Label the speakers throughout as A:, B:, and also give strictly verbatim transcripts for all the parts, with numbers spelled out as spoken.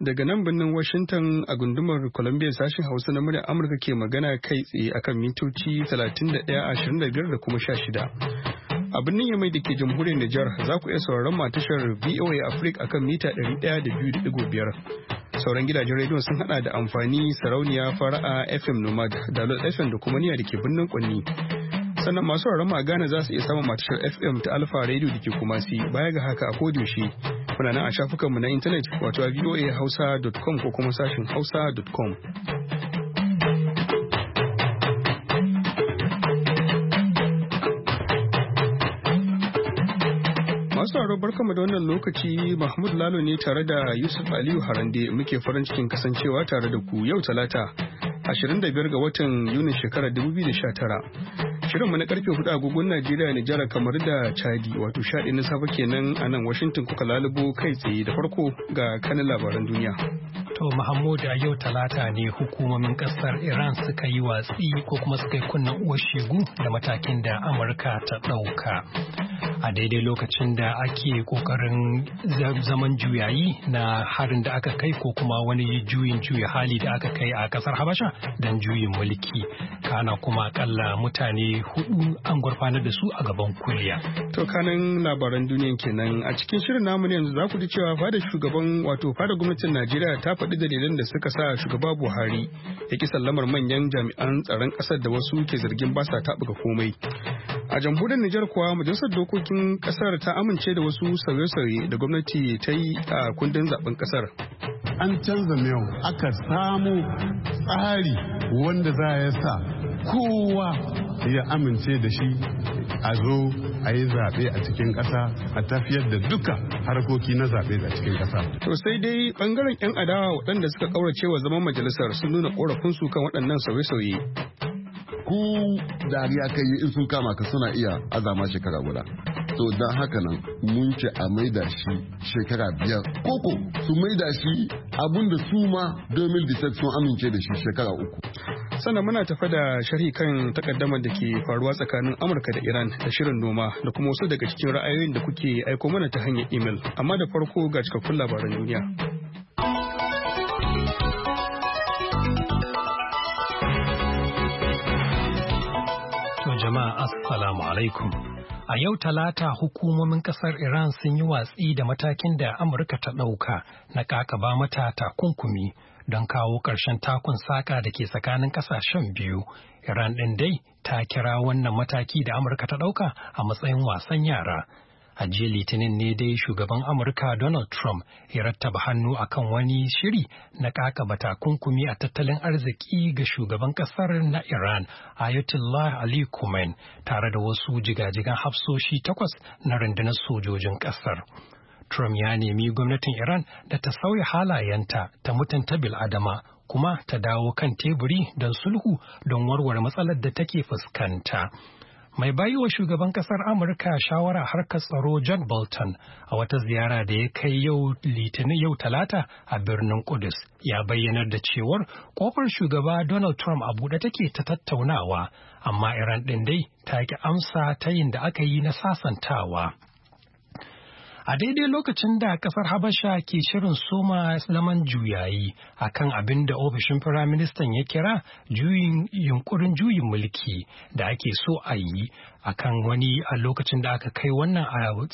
A: daga nan birnin Washington a gundumar Columbia sashen Hausa na muryar Amurka ke magana kai tsaye akan mitoci talatin da ɗaya, ashirin da biyar da kuma sha shida. A birnin Yamai da ke jamhuriyar Nijar za ku iya sauraron matashar V O A Africa akan mita ɗari ɗaya da biyu da ɗigo biyar. Sauran gidajen rediyon sun hada da amfani, sarauniya, fara'a, F M Nomad, Dalot F M da kuma niya da ke birnin Kwanni. Sannan masu sauraron mu a Ghana za su iya samun matashar F M ta Alpha Radio da ke Kumasi. Baya ga haka a kodiyoshi muna nan a shafukanmu na intanet wato a voa hausa dot com ko kuma sashin hausa dot com. Masu sauraro barkanmu da wannan lokaci, Mahmud Lalo ne tare da Yusuf Aliyu Harande muke farin cikin kasancewa tare da ku yau Talata ashirin da biyar ga watan Yunin shekarar dubu biyu da sha tara. Shirinmu na karfe hudu agogon Najeriya, Nijar, kamar da Chadi wato sha ɗaya na safe kenan a nan Washington kuka lalubo kai tsaye. Da farko ga kanin labaran duniya.
B: To Mahmud, a yau Talata ne hukumomin kasar Iran suka yi watsi ko kuma suka yi kunnen uwar shegu da matakin da Amurka ta ɗauka. A daidai lokacin da ake kokarin zaman juyayi na harin da aka kai ko kuma wani juyin juya hali da aka kai a kasar Habasha don juyin mulki. Kana kuma akalla mutane hudu an gurfanar da su a gaban kuliya.
A: To kanan labaran duniyan kenan a cikin shirin namu ne yanzu za ku ji cewa fada shugaban wato fada gwamnatin Najeriya ta faɗi dalilan da suka sa shugaba Buhari ya ki sallamar manyan jami'an tsaron ƙasar da wasu ke zargin ba sa taɓuka komai. A jamhuriyar Nijar kuwa majalisar dokokin kasar ta amince da wasu sauye-sauye da gwamnati ta yi a kundin zaben kasar.
C: An canza miyau aka samu tsari wanda za ya sa kowa ya amince da shi a zo a yi zaɓe a cikin ƙasa a tafiyar da duka harkoki na zaɓe a cikin ƙasa.
A: To sai dai ɓangaren 'yan adawa waɗanda suka ƙaurace wa zaman majalisar sun nuna ƙorafinsu kan waɗannan sauye-sauye.
D: Ku dariya kai in sun kama ka suna iya azama shekara guda. To don haka nan mun ce a maida shi shekara biyar koko su maida shi abinda su ma dubu biyu da shida sun amince da shi shekara uku.
A: Sannan muna tafa da sharhi kan takaddamar da ke faruwa tsakanin Amurka da Iran da shirin noma da kuma wasu daga cikin ra'ayoyin da kuke aiko mana ta hanyar imel. Amma da farko ga cikakkun labaran duniya.
B: Jama'a assalamu alaikum. A yau Talata hukumomin kasar Iran sun yi watsi da matakin da Amurka ta ɗauka na kakaba mata takunkumi don kawo ƙarshen takun saka da ke tsakanin ƙasashen biyu. Iran ɗin dai ta kira wannan mataki da Amurka ta ɗauka a matsayin wasan yara. A jiya Litinin ne dai shugaban Amurka Donald Trump ya rattaba hannu akan wani shiri na kakaba takunkumi a tattalin arziki ga shugaban kasar na Iran Ayatollah Ali Khamenei tare da wasu jigajigan hafsoshi takwas na rundunar sojojin kasar. Trump ya nemi gwamnatin Iran da ta sauya halayenta ta mutunta bil'adama kuma ta dawo kan teburi don sulhu don warware matsalar da take fuskanta. Mai baiwa shugaban kasar Amurka shawara harkar tsaro John Bolton a wata ziyara da ya kai yau Litinin yau Talata a birnin Kudus ya bayyanar da cewar kofar shugaba Donald Trump a buɗe take ta tattaunawa, amma Iran ɗin dai ta ki amsa ta yin da aka yi na sasantawa. A daidai lokacin da kasar Habasha ke shirin soma zaman juyayi a kan abin da ofishin Firaministan ya kira juyin yunkurin juyin mulki da ake so a yi a kan wani a lokacin da aka kai wannan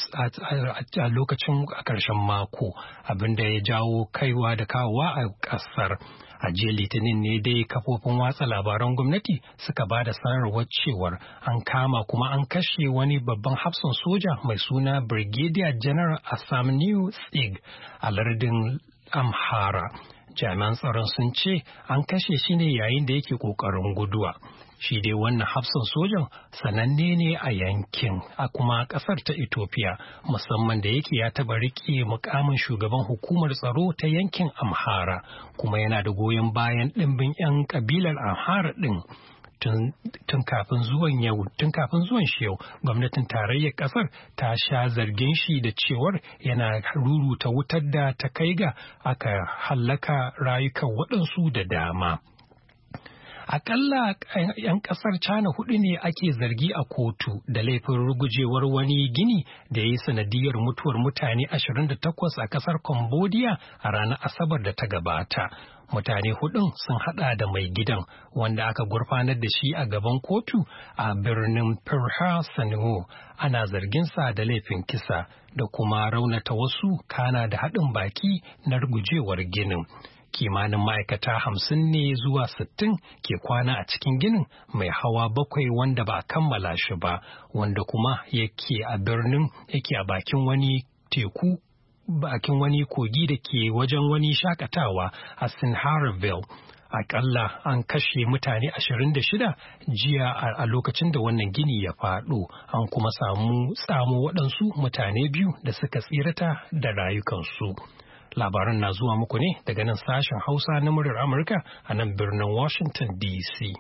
B: a lokacin a ƙarshen mako abin da ya jawo kaiwa da kawowa a ƙasar. A jiya Litinin ne dai kafofin watsa labaran gwamnati suka ba da sanarwar cewar an kama kuma an kashe wani babban hafsan soja mai suna Brigadier General Asamniu Tsigg a lardin Amhara. Jami'an tsaron sun ce an kashe shi ne yayin da yake ƙoƙarin guduwa. Shi dai wannan hafsan sojan sananne ne a yankin a kuma ƙasar ta Ethiopia, musamman da yake ya taɓa riƙe mukamin shugaban hukumar tsaro ta yankin Amhara kuma yana da goyon bayan ɗimbin 'yan ƙabilar Amhara ɗin. Tun kafin zuwan yau, tun kafin zuwan shi yau, gwamnatin tarayyar ƙasar ta sha zargin shi da cewar yana ruruta wutar da ta kai ga aka hallaka rayukan waɗansu da dama. Akalla 'yan kasar China hudu ne ake zargi a kotu da laifin rugujewar wani gini da ya yi sanadiyar mutuwar mutane ashirin da takwas a kasar Cambodia a ranar Asabar da ta gabata. Mutane hudun sun hada da mai gidan wanda aka gurfanar da shi a gaban kotu a birnin Phra Sanhu. Ana zarginsa da laifin kisa da kuma raunata wasu kana da haɗin baki na rugujewar ginin. Kimanin ma'aikata hamsin ne zuwa sittin ke kwana a cikin ginin mai hawa bakwai wanda ba a kammala shi ba, wanda kuma yake a birnin yake a bakin wani teku bakin wani kogi da ke wajen wani shakatawa a Sinharville. Akalla an kashe mutane ashirin da shida jiya a lokacin da wannan gini ya faɗo, an kuma samu tsamo waɗansu mutane biyu da suka tsirata da rayukansu. Labaran na zuwa muku ne daga nan sashen Hausa na muryar Amurka a nan birnin Washington D C.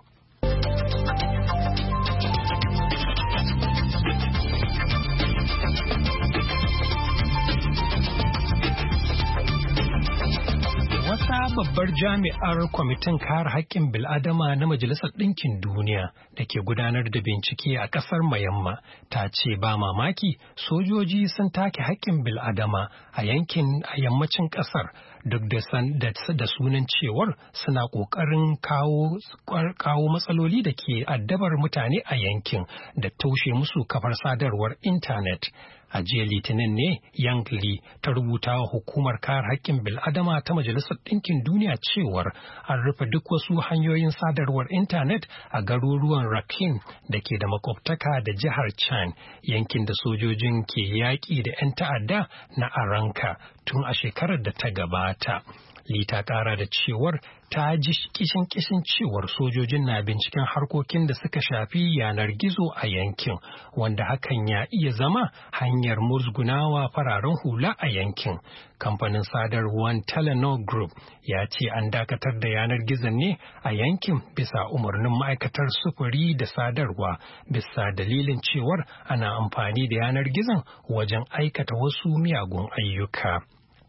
B: Wata babbar jami'ar kwamitin kare haƙƙin bil'adama na Majalisar Ɗinkin Duniya da ke gudanar da bincike a ƙasar Myanmar ta ce ba mamaki sojoji sun take haƙƙin bil'adama a yankin a yammacin ƙasar duk da sunan cewar suna ƙoƙarin kawo matsaloli da ke addabar mutane a yankin da toshe musu kafar sadarwar intanet. A jiya Litinin ne Yang Lee ta rubuta wa hukumar kare haƙƙin bil'adama ta Majalisar Ɗinkin Duniya cewar an rufe duk wasu hanyoyin sadarwar intanet a garuruwan Rakhine da ke da makwabtaka da jihar Chan, yankin da sojojin ke yaƙi da 'yan ta'adda na Aranka tun a shekarar da ta gabata. Lee ta ƙara da cewar ta ji kishin kishin cewar sojojin na binciken harkokin da suka shafi yanar gizo a yankin, wanda hakan ya iya zama hanyar musgunawa fararen hula a yankin. Kamfanin sadarwar Telenor Group ya ce an dakatar da yanar gizon ne a yankin bisa umarnin ma'aikatar sufuri da sadarwa, bisa dalilin cewar ana amfani da yanar gizon wajen aikata wasu miyagun ayyuka.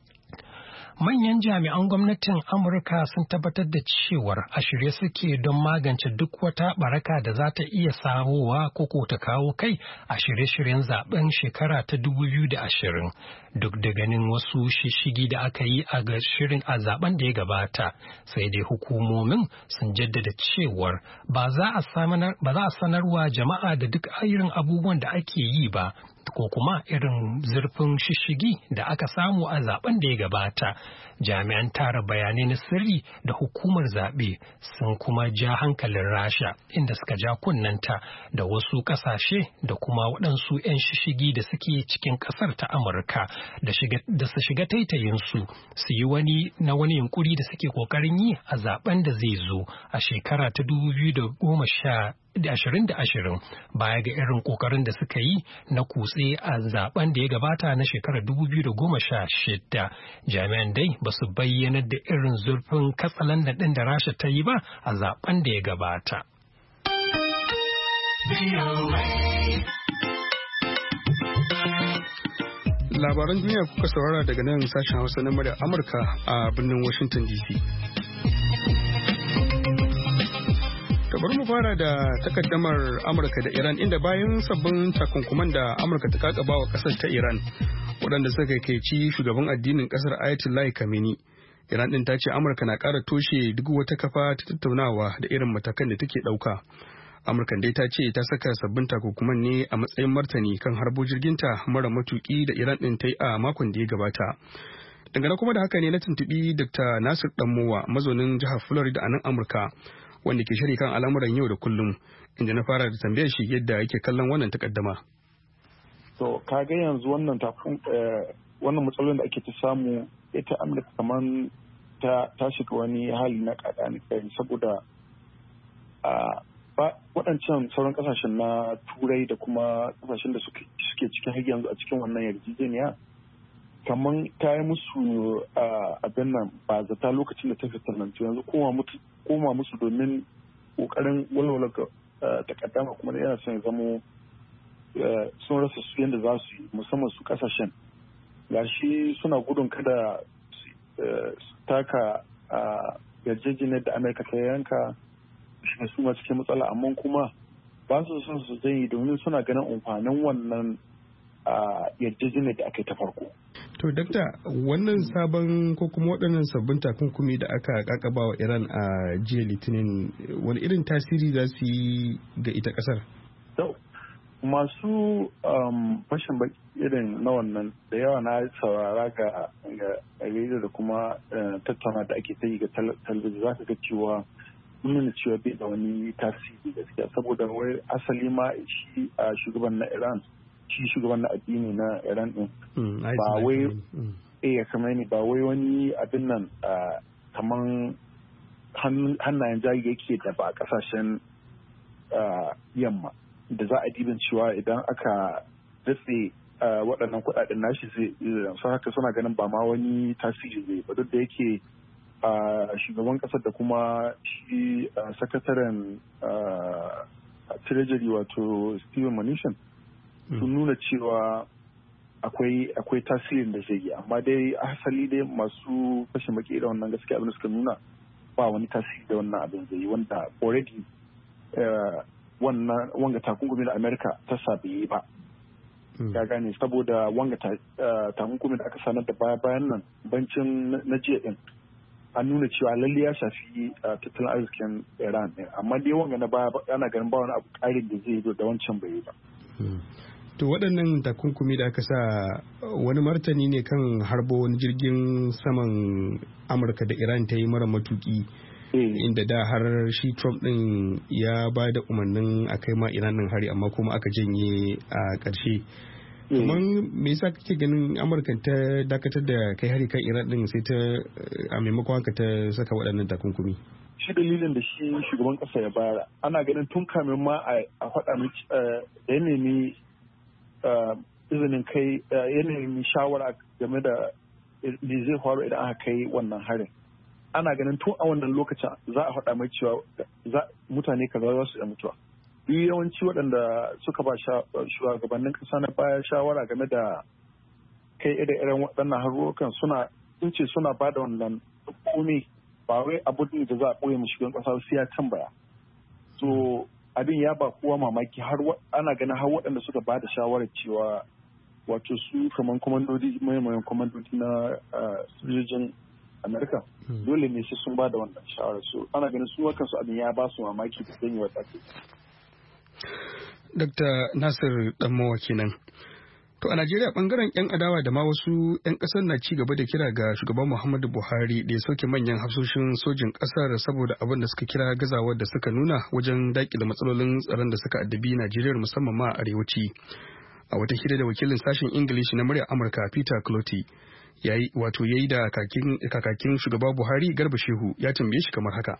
B: Manyan jami'an gwamnatin Amurka sun tabbatar da cewar a shirye suke don magance duk wata baraka da za ta iya samowa ko ta kawo kai a shirye-shiryen zaben shekara ta dubu biyu da ashirin. Duk da ganin wasu shishigi da aka yi a ga shirin a zaben da ya gabata, sai dai hukumomin sun jaddada cewar ba za a sanarwa jama'a da duk irin abubuwan da ake yi ba, ko kuma irin zurfin shishigi da aka samu a zaben da ya gabata. Jami'an tara bayanai na sirri da hukumar zaɓe sun kuma ja hankalin Rasha, inda suka ja kunnanta da wasu ƙasashe da kuma waɗansu 'yan shishigi da suke cikin ƙasar ta Amurka da su shiga taitayinsu su yi wani na wani yunkuri da suke ƙoƙarin yi a zaben da zai zo a shekara ta dubu biyu da goma sha da ashirin da ashirin, baya ga irin kokarin da suka yi na kutse a zaben da ya gabata na shekarar dubu biyu da goma sha shida. Jami'an dai ba su bayyana da irin zurfin katsalandan ɗin da Rasha ta yi ba a zaben da ya gabata.
A: Labaran duniya kuka saurara daga nan sashen Hausa na murya Amurka a birnin Washington D C. Bari mu fara da takaddamar Amurka da Iran, inda bayan sabbin takunkuman da Amurka ta kakaba wa kasar ta Iran waɗanda suka kaici shugaban addinin kasar Ayatollah Khamenei, Iran din ta ce Amurka na ƙara toshe duk wata kafa ta tattaunawa da irin matakan da take ɗauka. Amurka dai ta ce ta saka sabbin takunkuman ne a matsayin martani kan harbo jirginta mara matuki da Iran din ta yi a makon da ya gabata. Dangane kuma da haka ne na tuntuɓi Doctor Nasir Danmowa, mazaunin jihar Florida a nan Amurka, wanda ke shiri kan al'amuran yau da kullum, inda na fara da tambayar shi yadda yake kallon wannan takaddama.
E: To kaga yanzu wannan tafin wannan matsalolin da ake ta samu, ita Amurka kamar ta ta shiga wani hali na kakani kai, saboda a waɗancan sauran kasashen na turai da kuma kasashen da suke cikin har yanzu a cikin wannan yarjejeniya, kamar ta yi musu abin nan ba zata lokacin da ta fitar nan, yanzu koma musu domin kokarin walwala takaddama kuma yana son ya zamo sun rasa su yadda za su yi, musamman su kasashen gashi suna gudun kada su taka yarjejeniyar da Amurka ta yanka shiga su ma cikin matsala, amma kuma ba su son su janye domin suna ganin amfanin wannan yarjejeniyar da aka yi ta farko.
A: To, dakta, wannan sabon ko kuma waɗannan sabbin takunkumi da aka kakaba wa Iran a jiya Litinin, wani irin tasiri za su yi ga ita ƙasar?
E: Masu fashin baki irin na wannan da yawa na saurara ga rediyo da kuma tattauna da ake ta yi ga talabijin, za ka ga cewa nuna cewa bai da wani tasiri gaskiya, saboda wai asali ma shi a shugaban na Iran shi shugaban na addini na Iran din ba wai eh kamar ni ba wai wani abin nan kaman hannayen jari yake da ba a kasashen yamma da za a dibin cewa idan aka datse waɗannan kuɗaɗen nashi zai su haka suna ganin ba ma wani tasiri zai ba, duk da yake shugaban ƙasar da kuma shi sakataren treasury wato Steven Mnuchin sun nuna cewa akwai akwai tasirin da zai yi, amma dai asali dai masu fashin baki da wannan gaskiya abin da suka nuna ba wani tasiri da wannan abin zai yi, wanda already wannan wanga takunkumi da Amerika ta sabi ba. Ya gane saboda wanga takunkumi da aka sanar da baya bayan nan bancin na jiya din an nuna cewa lalle ya shafi tattalin arzikin Iran ne, amma dai wanga na baya ana ganin ba wani abu ƙarin da zai yi da wancan bai yi ba.
A: To waɗannan takunkumi da aka sa wani martani ne kan harbo wani jirgin saman Amurka da Iran ta yi mara matuki, inda da har shi Trump ɗin ya ba da umarnin a kai ma Iran ɗin hari, amma kuma aka janye a ƙarshe. Kuma me yasa kake ganin Amurka ta dakatar da kai hari kan Iran ɗin sai ta a maimakon haka ta saka waɗannan takunkumi?
E: Shi dalilin da shi shugaban ƙasa ya bayar ana ganin tun kamin ma a faɗa da ya nemi izinin kai ya nemi shawara game da me zai faru idan aka kai wannan harin. Ana ganin tun a wannan lokacin za a faɗa mai cewa mutane kaza za su iya mutuwa. Duk yawanci waɗanda suka ba shugabannin ƙasa na baya shawara game da kai irin waɗannan harurukan suna sun ce suna ba da wannan komai ba wai abu da za a ɓoye mu shugaban ƙasa sai ya tambaya. So abin ya ba kowa mamaki, har ana ganin har waɗanda suka ba da shawarar cewa wato su kamar kwamandodi maimayin kwamandodi na sojojin Amerika dole ne sai sun ba da wannan shawarar, su ana ganin su kansu abin ya ba su mamaki da zan yi wata ce.
A: Dokta Nasir Danmowa kenan. To a Najeriya bangaren 'yan adawa da ma wasu 'yan kasar na ci gaba da kira ga shugaban Muhammadu Buhari da ya sauke manyan hafsoshin sojin kasar saboda abin da suka kira gazawar da suka nuna wajen daƙile matsalolin tsaron da suka addabi Najeriya musamman ma a arewaci. A wata hira da wakilin sashen Ingilishi na muryar Amurka Peter Clotty yayi wato yayi da kakakin shugaba Buhari Garba Shehu ya tambaye shi kamar haka.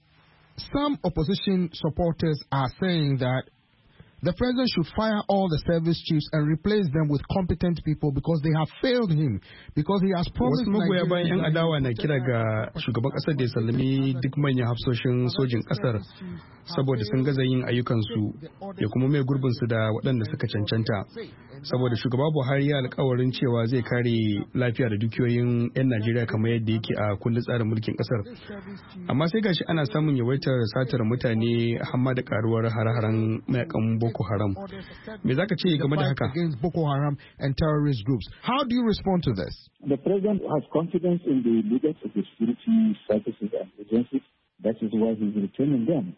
F: Some opposition supporters are saying that the president should fire all the service chiefs and replace them with competent people because they have failed him, because he has promised.
A: Wasu magoya bayan 'yan adawa na kira ga shugaban kasar da ya sallami duk manyan hafsoshin sojin kasar saboda sun gaza yin ayyukansu ya kuma mai gurbinsu da waɗanda suka cancanta. Saboda shugaba Buhari ya alkawarin cewa zai kare lafiya da dukiyoyin 'yan Najeriya kamar yadda yake a kundin tsarin mulkin kasar. Amma sai gashi ana samun yawaitar satar mutane hamma da karuwar hare-haren mayakan Boko Haram. Me za ka ce game da haka?
F: Against Boko Haram and terrorist groups. How do you respond to this?
G: The president has confidence in the leaders of the security services and agencies. That is why he is returning them.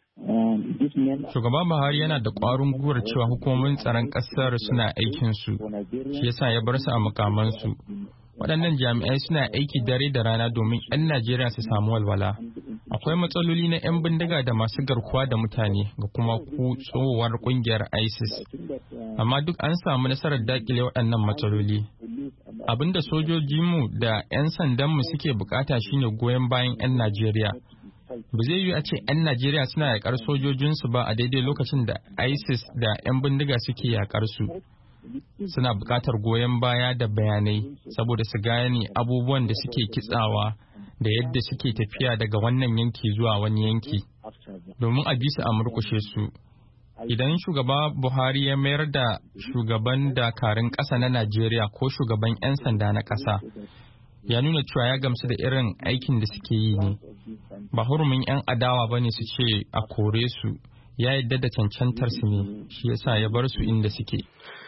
H: Shugaban Buhari yana da ƙwarin gwiwar cewa hukumomin tsaron ƙasar suna aikinsu, shi yasa ya bar su a mukamansu. Waɗannan jami'ai suna aiki dare da rana domin 'yan Najeriya su samu walwala. Akwai matsaloli na 'yan bindiga da masu garkuwa da mutane ga kuma kutsowar ƙungiyar ISIS. Amma duk an samu nasarar daƙile waɗannan matsaloli. Abin da sojojinmu da 'yan sandanmu suke bukata shine goyon bayan 'yan Najeriya. Ba zai yi a ce 'yan Najeriya suna yaƙar sojojinsu ba a daidai lokacin da ISIS da 'yan bindiga suke yaƙar su. Suna buƙatar goyon baya da bayanai saboda su gane abubuwan da suke kitsawa da yadda suke tafiya daga wannan yanki zuwa wani yanki domin a bi su a murkushe su. Idan shugaba Buhari ya mayar da shugaban dakarun ƙasa na Najeriya ko shugaban 'yan sanda na ƙasa ya nuna cewa ya gamsu da irin aikin da suke yi ne. Ba hurumin 'yan adawa ba ne su ce a kore su, ya yadda da cancantar su ne, shi yasa ya bar su inda suke.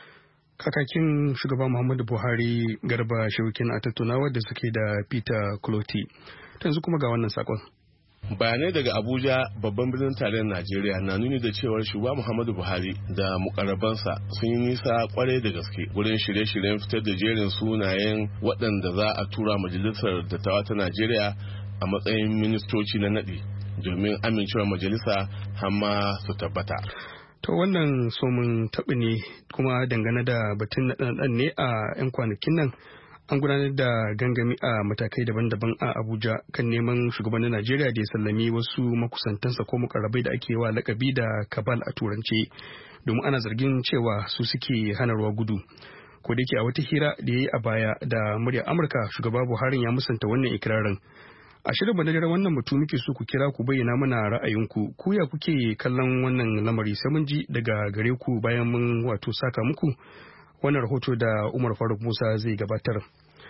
A: Kakakin shugaba Muhammadu Buhari Garba Shehukin a tattaunawar da suke da Peter Cloti. Yanzu kuma ga wannan sakon.
I: Bayanai daga Abuja babban birnin tarayyar Najeriya na nuni da cewar shugaba Muhammadu Buhari da mukarrabansa sun yi nisa kwarai da gaske wurin shirye-shiryen fitar da jerin sunayen waɗanda za a tura majalisar dattawa ta Najeriya a matsayin ministoci na naɗi domin amincewar majalisa hamma su tabbata.
A: To wannan somin taɓi ne kuma dangane da batun naɗe-naɗen ne a 'yan kwanakin nan. An gudanar da gangami a matakai daban-daban a Abuja kan neman shugabannin Najeriya da ya sallami wasu makusantansa ko mukarrabai da ake wa lakabi da kabal a turance, domin ana zargin cewa su suke hana ruwa gudu. Ko da yake a wata hira da ya yi a baya da muryar Amurka, shugaba Buhari ya musanta wannan ikirarin. A shirin madadar wannan mutum muke so ku kira ku bayyana mana ra'ayinku, ku ya kuke kallon wannan lamari, sai mun ji daga gare ku bayan mun wato saka muku wannan rahoto da Umar Faruk Musa zai gabatar.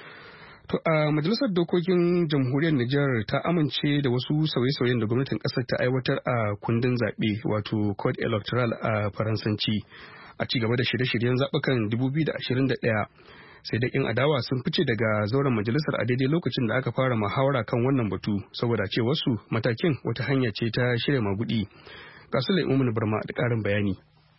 A: To a majalisar dokokin jamhuriyar Nijar ta amince da wasu sauye-sauyen da gwamnatin kasar ta aiwatar a kundin zaɓe wato code electoral a faransanci a ci gaba da shirye-shiryen zaɓukan dubu biyu da ashirin da ɗaya. Sai da 'yan adawa sun fice daga zauren majalisar a daidai lokacin da aka fara muhawara kan wannan batu saboda ce wasu matakin wata hanya ce ta shirya magudi. Ga su Lai'umin Barma da ƙarin bayani.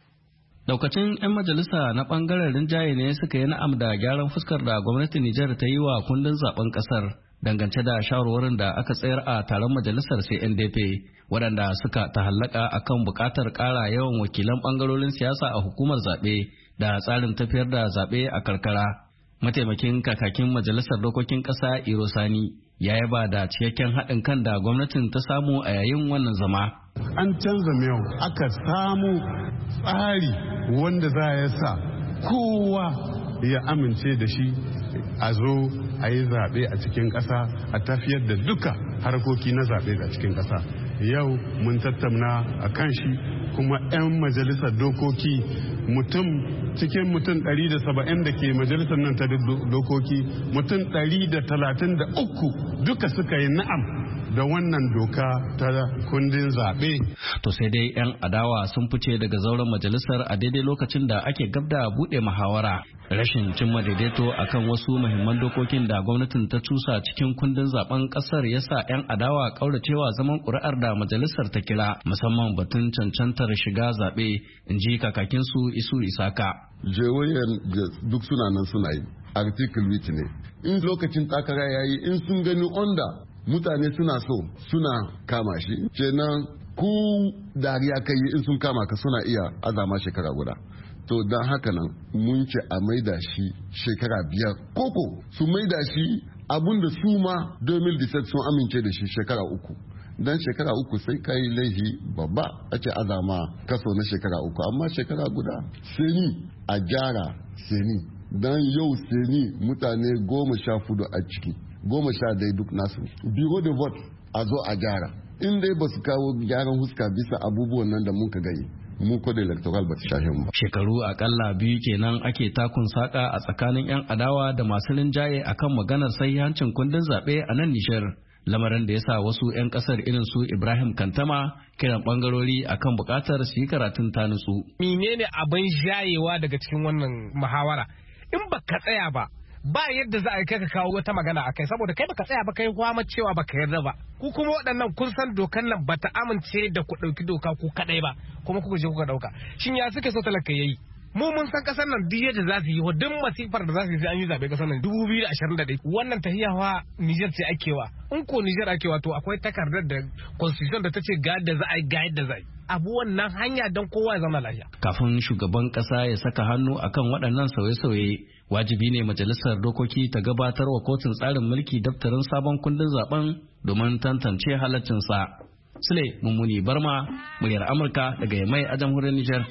J: Daukacin 'yan majalisa na bangaren rinjaye ne suka yi na'am da gyaran fuskar da gwamnatin Nijar ta yi wa kundin zaben kasar dangance da shawarwarin da aka tsayar a taron majalisar C N D P waɗanda suka tahallaka akan buƙatar ƙara yawan wakilan bangarorin siyasa a hukumar zaɓe da tsarin tafiyar da zaɓe a karkara. Mataimakin kakakin majalisar dokokin ƙasa Iro Sani ya yaba da cikakken haɗin kan da gwamnatin ta samu a yayin wannan zama.
C: An canza miyau aka samu tsari wanda za ya sa kowa ya amince da shi a zo a yi zaɓe a cikin ƙasa a tafiyar da duka harkoki na zaɓe a cikin ƙasa. Yau mun tattauna a kan shi kuma 'yan majalisar dokoki mutum cikin mutum ɗari da saba'in da ke majalisar nan ta dokoki mutum ɗari da talatin da uku duka suka yi na'am da wannan doka ta kundin zaɓe.
J: To sai dai 'yan adawa sun fice daga zauren majalisar a daidai lokacin da ake gab da buɗe muhawara. Rashin cimma daidaito akan wasu muhimman dokokin da gwamnatin ta cusa cikin kundin zaben ƙasar ya sa 'yan adawa ƙauracewa zaman ƙuri'ar da majalisar ta kira musamman batun cancantar shiga zaɓe, in ji kakakinsu Isu Isaka.
D: Jewayen duk suna nan suna yi, article which ne. In lokacin takara yayi in sun gani onda mutane suna so suna kama shi kenan ku dariya kai in sun kama ka suna iya azama shekara guda. To don haka nan mun ce a maida shi shekara biyar koko su maida shi abinda su ma dubu biyu da dix-sept sun amince da shi shekara uku. Dan shekara uku sai kai laihi babba a ce azama kaso na shekara uku amma shekara guda seni a gyara seni dan yau seni mutane goma sha fudu a ciki goma sha dai duk nasu biro de vote a zo a gyara in dai ba su kawo gyaran huska bisa abubuwan nan da muka gani mu code electoral ba ta shahin ba.
J: Shekaru akalla biyu kenan ake takun saka a tsakanin 'yan adawa da masu rinjaye akan maganar sahihancin kundin zaɓe a nan Nijar. Lamarin da ya sa wasu 'yan kasar irin su Ibrahim Kantama kiran bangarori akan bukatar su yi karatun ta nutsu.
K: Menene abin jayewa daga cikin wannan muhawara? In ba ka tsaya ba, ba yadda za a yi kai ka kawo wata magana a kai saboda kai baka tsaya ba kai kwama cewa baka yarda ba. Ku kuma waɗannan kun san dokan nan bata amince da ku ɗauki doka ku kaɗai ba kuma kuka je kuka ɗauka. Shin ya suke so talaka yayi? Mu mun san kasar nan duk yadda za su yi wa duk masifar da za su yi an yi zaɓe kasar nan dubu biyu da ashirin da ɗaya wannan tahiyawa Nijar ce akewa in ko Nijar akewa to akwai takardar da constitution da ta ce ga yadda za a yi ga yadda za a yi abu wannan hanya don kowa ya zama lafiya.
J: Kafin shugaban kasa ya saka hannu akan waɗannan sauye-sauye wajibi ne majalisar dokoki ta gabatar wa kotun tsarin mulki daftarin sabon kundin zaben domin tantance halaccinsa. Sule Mummuni Barma, muryar Amurka daga Yamai a jamhuriyar Nijar.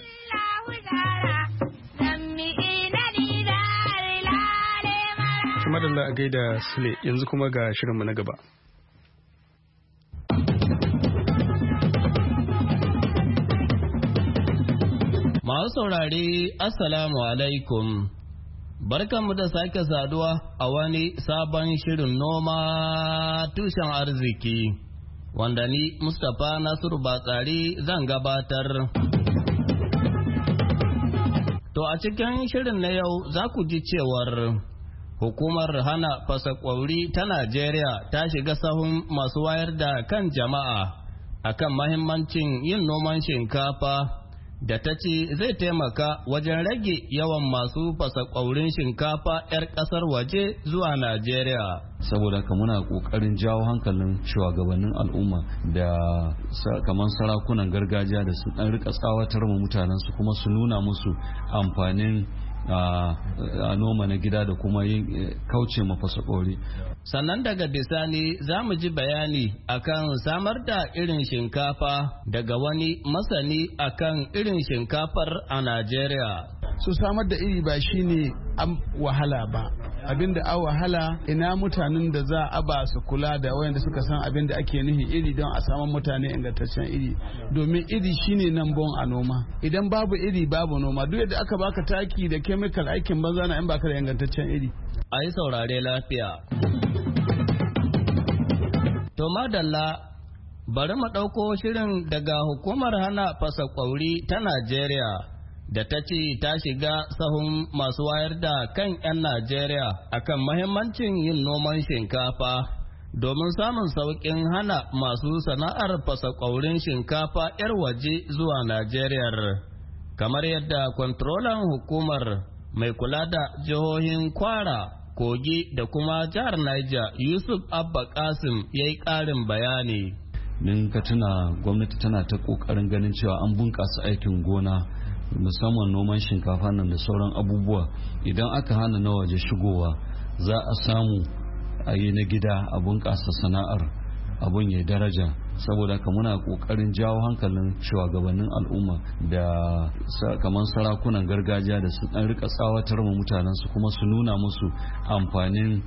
A: Madalla a gaida Sule yanzu kuma ga shirinmu na gaba.
L: Masu saurare Assalamu alaikum. Barkanmu da sake saduwa a wani sabon shirin noma tushen arziki, wanda ni Mustapha Nasiru Batsari zan gabatar. To a cikin shirin na yau za ku ji cewar hukumar hana fasakwauri ta Najeriya ta shiga sahun masu wayar da kan jama'a akan mahimmancin yin noman shinkafa da ta ce zai taimaka wajen rage yawan masu fasakwaurin shinkafa 'yar kasar waje zuwa Najeriya.
M: Saboda ka muna kokarin jawo hankalin shugabannin al'umma da kamar sarakunan gargajiya da su dan rika tsawatar mu mutanen su kuma su nuna musu amfanin a noma na gida da kuma yin kauce mafasakori.
L: Sannan daga bisani za mu ji bayani akan samar da irin shinkafa daga wani masani akan irin shinkafar a Najeriya.
N: Su samar da iri ba shine an wahala ba, abinda a wahala ina mutanen da za a ba su kula da wayanda suka san abin da ake nufi iri don a samu mutane ingantaccen iri, domin iri shine nan bon a noma. Idan babu iri babu noma, duk yadda aka baka taki da chemical aikin banza na in baka da ingantaccen iri.
L: A yi saurare lafiya. To madalla, bari mu ɗauko shirin daga hukumar hana fasa kwauri ta Najeriya da ta ce ta shiga sahun masu wayar da kan 'yan Najeriya akan mahimmancin yin noman shinkafa domin samun sauƙin hana masu sana'ar fasa kwaurin shinkafa 'yar waje zuwa Najeriya. Kamar yadda kwantrolan hukumar mai kula da jihohin Kwara, Kogi da kuma jihar Niger Yusuf Abba Kasim ya yi ƙarin bayani.
M: Din ka tuna gwamnati tana ta ƙoƙarin ganin cewa an bunƙasa aikin gona musamman noman shinkafa nan da sauran abubuwa. Idan aka hana na waje shigowa za a samu a yi na gida a bunƙasa sana'ar abun ya daraja. Saboda haka muna kokarin jawo hankalin shugabannin al'umma da kamar sarakunan gargajiya da su dan rika tsawatar mu mutanen su kuma su nuna musu amfanin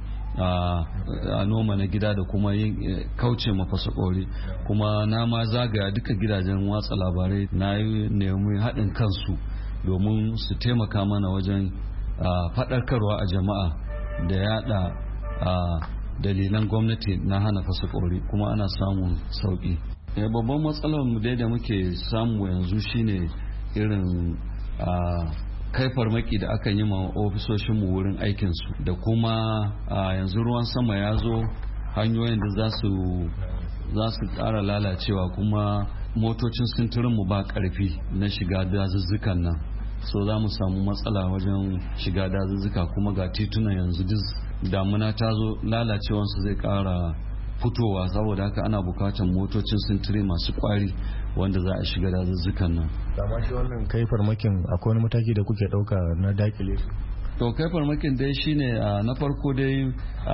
M: a noma na gida da kuma yin kauce mafasakori. Kuma na ma zagaya duka gidajen watsa labarai na yi nemi haɗin kansu domin su taimaka mana wajen faɗarkarwa a jama'a da yada dalilan gwamnati na hana fasakori, kuma ana samun sauki. Babban matsalar mu dai da muke samu yanzu shine irin kai farmaki da aka yi ma ofisoshin mu wurin aikin su, da kuma yanzu ruwan sama ya zo, hanyoyin da za su za su ƙara lalacewa, kuma motocin sintirin mu ba ƙarfi na shiga dazuzzukan nan, so za mu samu matsala wajen shiga dazuzzuka. Kuma ga titunan yanzu duk damuna ta zo, lalacewansu zai kara fitowa, saboda haka ana bukatar motocin sintiri masu kwari wanda za a shiga dazuzzukan nan.
O: Dama shi wannan kai farmakin akwai wani mataki da kuke dauka na dakile?
M: To kai farmakin dai shine na farko dai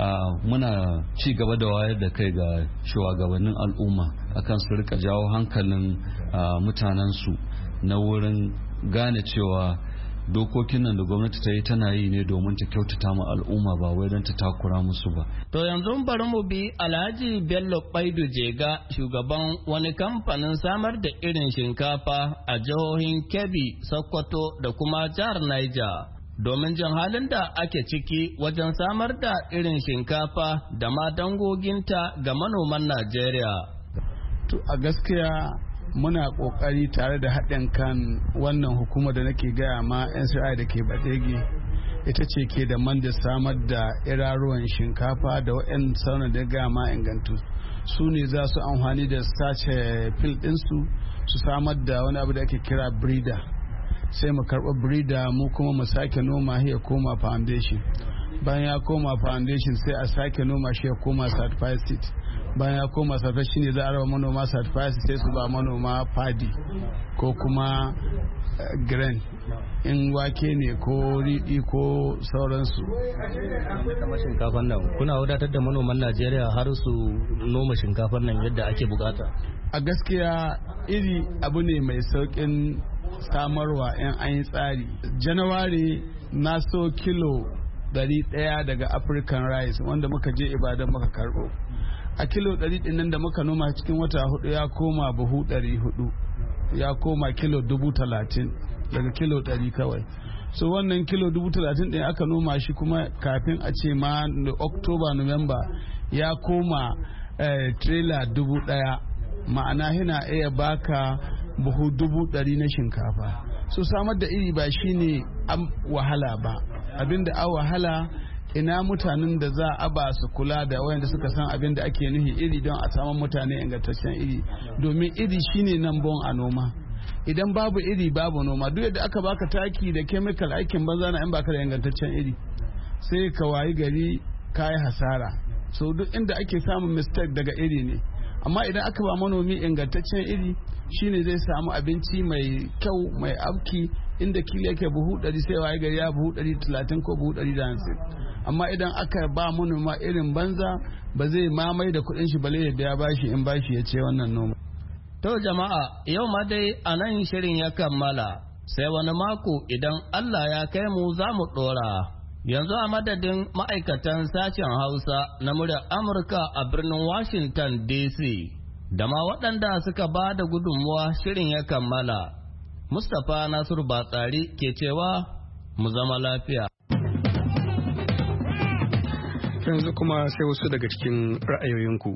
M: muna ci gaba da wayar da kai ga shugabannin al'umma akan su rika jawo hankalin mutanensu na wurin gane cewa dokokin nan da gwamnati ta yi tana yi ne domin ta kyautata ma al'umma ba wai don ta takura musu ba.
L: To yanzu bari mu bi Alhaji Bello Baidu Jega, shugaban wani kamfanin samar da irin shinkafa a jihohin Kebbi, Sokoto da kuma jihar Niger, domin jin halin da ake ciki wajen samar da irin shinkafa da ma dangoginta ga manoman Najeriya.
N: To a gaskiya muna kokari tare da haɗin kan wannan hukuma da nake gaya ma N C I da ke Badegi, ita ce ke da man da samar da iraruwan shinkafa da wa'yan sauna da gaya ma ingantu. Su ne za su amfani da sace fil ɗinsu su samar da wani abu da ake kira breeder, sai mu karɓa breeder mu kuma mu sake noma ya koma foundation, bayan ya koma foundation sai a sake noma shi ya koma certified seed, bayan ya koma certified shine za a raba manoma certified sai su ba manoma padi ko kuma grain, in wake ne ko riɗi ko sauransu.
O: Kamar shinkafar nan kuna wadatar da manoman Najeriya har su noma shinkafar nan yadda ake bukata?
N: A gaskiya iri abu ne mai saukin samarwa in an yi tsari. Janawari na so kilo dari daya daga African rice wanda muka je Ibadan muka karbo. A kilo dari din nan da muka noma cikin wata hudu ya koma buhu dari hudu, ya koma kilo dubu talatin daga kilo dari kawai. so wannan kilo dubu talatin ɗin aka noma shi kuma kafin a ce ma October November ya koma eh, trailer dubu ɗaya ma'ana yana iya baka buhu dubu ɗari na shinkafa. So samar da iri ba shine wahala ba, abinda a wahala ina mutanen da za a ba su kula da wayanda suka san abin da ake nufi iri don a samu mutane ingantaccen iri, domin iri shine nan bon a noma. Idan babu iri babu noma, duk yadda aka baka taki da chemical aikin banza na in baka da ingantaccen iri sai ka wayi gari kayi hasara. So duk inda ake samun mistake daga iri ne, amma idan aka ba manomi ingantaccen iri shine zai samu abinci mai kyau mai auki, inda kila yake buhu ɗari sai waye gari ya buhu ɗari talatin ko buhu ɗari da hamsin. Amma idan aka ba manoma irin banza ba zai mamai da kuɗin shi bale ya biya bashi in bashi ya ce wannan noma.
L: To jama'a, yau ma dai a nan shirin ya kammala, sai wani mako idan Allah ya kai mu za mu ɗora. Yanzu a madadin ma'aikatan sashen Hausa na muryar Amurka a birnin Washington D C da ma waɗanda suka ba da gudunmuwa shirin ya kammala. Mustapha Nasiru Batsari ke cewa mu zama lafiya.
A: Yanzu kuma sai wasu daga cikin ra'ayoyinku.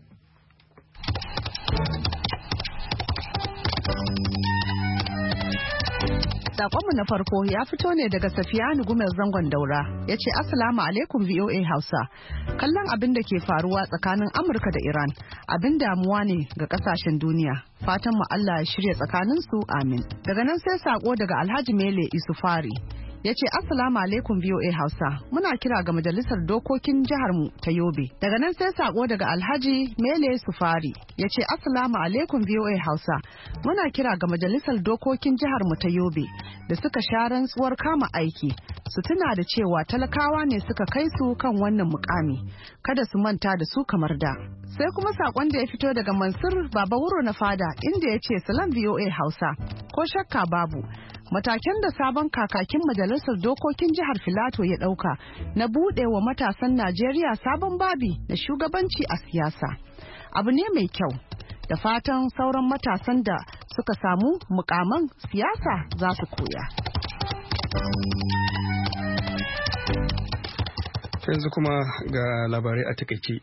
P: Sakonmu na farko ya fito ne daga Safiyanu Gumel Zangon Daura, ya ce Assalamu alaikum V O A Hausa. Kallon abin da ke faruwa tsakanin Amurka da Iran abin damuwa ne ga kasashen duniya. Fatan mu Allah ya shirya tsakaninsu, amin. Daga nan sai sako daga Alhaji Mele Isufari, ya ce Assalamu alaikum V O A Hausa, muna kira ga majalisar dokokin jihar mu ta Yobe. Daga nan sai sako daga Alhaji Mele Sufari, ya ce Assalamu alaikum V O A Hausa, muna kira ga majalisar dokokin jihar mu ta Yobe da suka sha rantsuwar kama aiki su tuna da cewa talakawa ne suka kai su kan wannan mukami, kada su manta da su kamar da. Sai kuma sakon da ya fito daga Mansur Baba Wuro na Fada, inda ya ce Salam V O A Hausa, ko shakka babu matakin da sabon kakakin majalisar dokokin jihar Filato ya dauka na bude wa matasan Najeriya sabon babi na shugabanci a siyasa abu ne mai kyau, da fatan sauran matasan da suka samu mukaman siyasa za su koya.
A: Yanzu kuma ga labarai a takaice.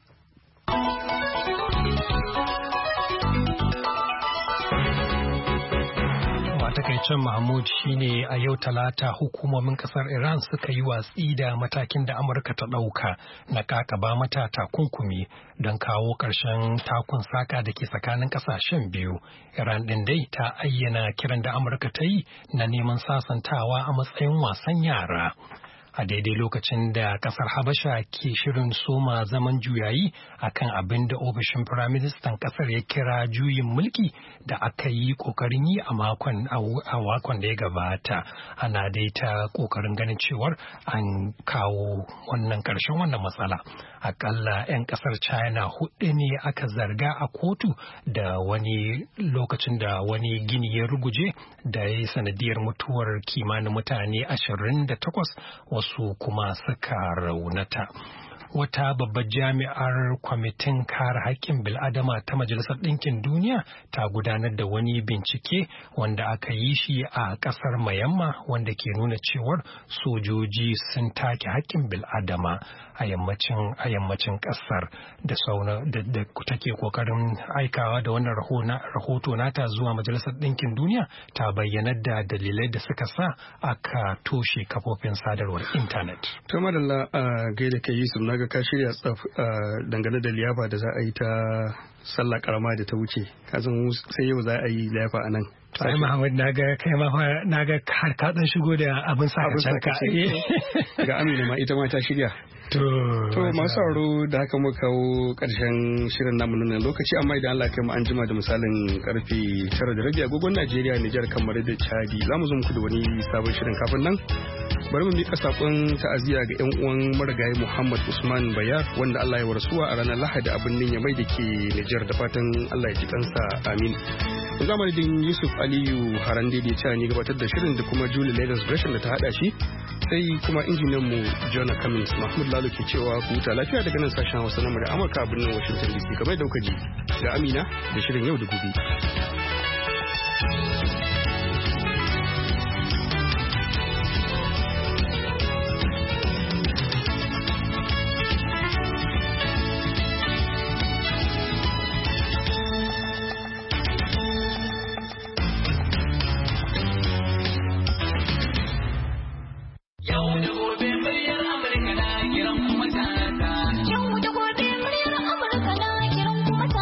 B: Takaicen Mahmud shine a yau talata hukumomin kasar Iran suka yi watsi da matakin da Amurka ta ɗauka na kakaba mata takunkumi don kawo ƙarshen takun saka da ke tsakanin ƙasashen biyu. Iran ɗin dai ta ayyana kiran da Amurka ta yi na neman sasantawa a matsayin wasan yara. A daidai lokacin da kasar Habasha ke shirin soma zaman juyayi akan abin da ofishin firaministan kasar ya kira juyin mulki da aka yi kokarin yi a makon a wakon da ya gabata, ana dai ta kokarin ganin cewar an kawo wannan karshen wannan matsala. Akalla 'yan kasar China hudu ne aka zarga a kotu da wani lokacin da wani gini ya ruguje da ya yi sanadiyar mutuwar kimanin mutane ashirin da takwas, wasu kuma suka raunata. Wata babbar jami'ar kwamitin kare haƙƙin bil'adama ta Majalisar Ɗinkin Duniya ta gudanar da wani bincike wanda aka yi shi a ƙasar Myanmar wanda ke nuna cewar sojoji sun take haƙƙin bil'adama a yammacin a yammacin ƙasar da sauna da, da take kokarin aikawa da wannan rahoto nata zuwa Majalisar Ɗinkin Duniya ta bayyana da dalilai da suka sa aka toshe kafofin sadarwar intanet.
A: To madalla a gaida kai Yusuf, naga ka shirya tsaf dangane da liyafa da za a yi ta sallah karama da ta wuce, kazan sai yau za a yi liyafa a nan.
B: Sai Muhammad naga kai ma naga har ka dan shigo da abin sa ka
A: ga Amina ma ita ma ta shirya. To, to masu sauraro da haka muka kawo karshen shirin namu nan lokaci, amma idan Allah kai mu an jima da misalin karfe tara da rabi agogon Najeriya, Nijar, kamar da Chadi za mu zo muku da wani sabon shirin. Kafin nan bari mu mika sakon ta'aziyya ga yan uwan marigayi Muhammad Usman Bayar wanda Allah ya warsuwa a ranar Lahadi a birnin Yamai da ke Nijar, da fatan Allah ya ji kansa, amin. Yanzu amadadin Yusuf Aliyu Harande da ya ta ni gabatar da shirin da kuma Julie Leathers Gresham da ta hada shi, sai kuma injiniyan mu Jonah Cummins. Mahmud Lalo ke cewa ku huta lafiya daga nan sashen Hausa na Amurka a birnin Washington D C. Kamar da kuka ji ga Amina da shirin yau da gobe.